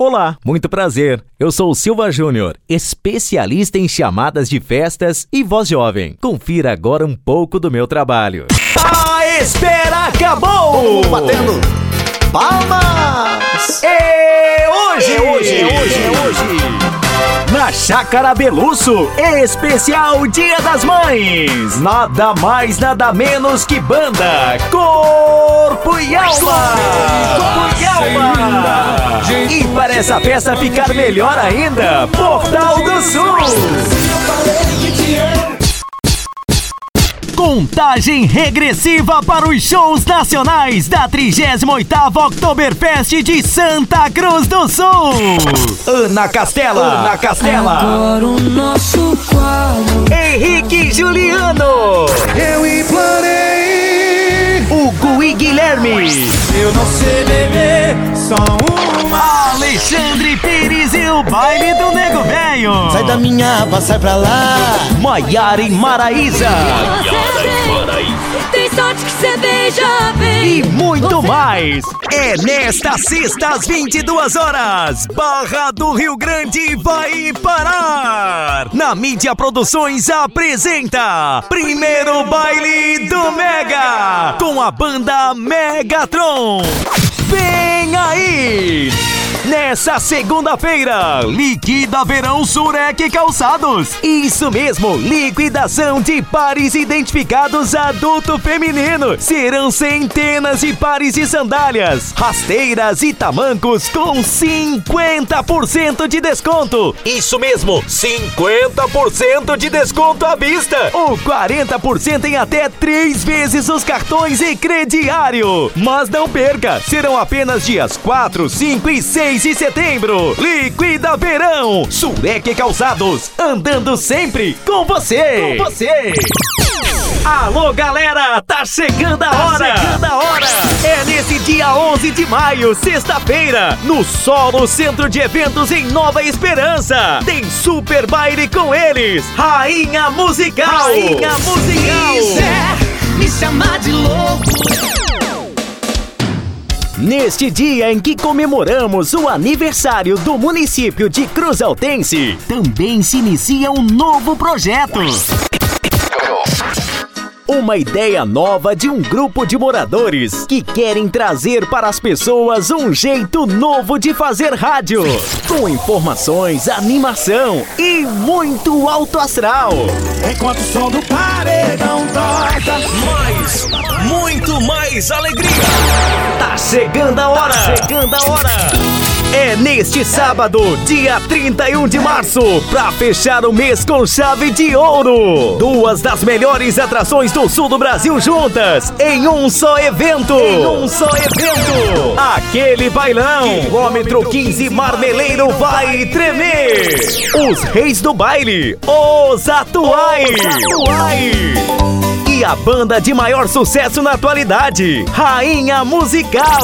Olá, muito prazer. Eu sou o Silva Júnior, especialista em chamadas de festas e voz jovem. Confira agora um pouco do meu trabalho. A espera acabou! Batendo palmas! Hoje! Na Chácara Belusso, especial Dia das Mães. Nada mais, nada menos que banda Corpo e Alma. E para essa festa ficar melhor ainda, Portal do Sul. Contagem regressiva para os shows nacionais da 38ª Oktoberfest de Santa Cruz do Sul. Ana Castela. Agora o nosso quadro. Henrique Juliano. Eu implorei. Hugo e Guilherme. Eu não sei beber, só uma. Alexandre Pires e o baile do Nego Velho. Sai da minha aba, sai pra lá. Maiara e Maraísa. Tem sorte que você beija bem. E muito mais. É nesta sexta às 22 horas. Barra do Rio Grande vai parar. Na Mídia Produções apresenta primeiro baile do Mega com a banda Megatron. Vem aí! Nessa segunda-feira, liquida verão Surec Calçados. Isso mesmo, liquidação de pares identificados adulto feminino. Serão centenas de pares de sandálias, rasteiras e tamancos com 50% de desconto. Isso mesmo, 50% de desconto à vista. Ou 40% em até 3 vezes os cartões e crediário. Mas não perca, serão apenas dias 4, 5 e 6 de setembro. Liquida verão Surec Calçados, andando sempre com você. Alô galera, tá chegando a hora. É nesse dia 11 de maio, sexta-feira, no Solo Centro de Eventos em Nova Esperança. Tem super baile com eles, Rainha Musical. Quiser me chamar de louco. Neste dia em que comemoramos o aniversário do município de Cruzaltense, também se inicia um novo projeto. Uma ideia nova de um grupo de moradores que querem trazer para as pessoas um jeito novo de fazer rádio, com informações, animação e muito alto astral. Enquanto o som do paredão toca, Muito mais alegria. Tá chegando a hora. É neste sábado, dia 31 de março, pra fechar o mês com chave de ouro. 2 das melhores atrações do sul do Brasil juntas, em um só evento. Aquele bailão, quilômetro 15 Marmeleiro vai tremer. Os reis do baile, os atuais. E a banda de maior sucesso na atualidade, Rainha Musical.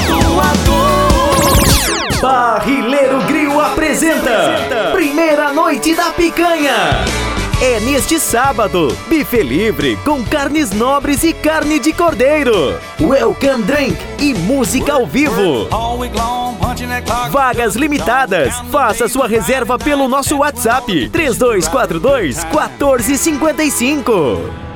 Barrileiro Grill apresenta Primeira Noite da Picanha. É neste sábado, buffet livre com carnes nobres e carne de cordeiro, welcome drink e música ao vivo. Vagas limitadas. Faça sua reserva pelo nosso WhatsApp 3242 1455.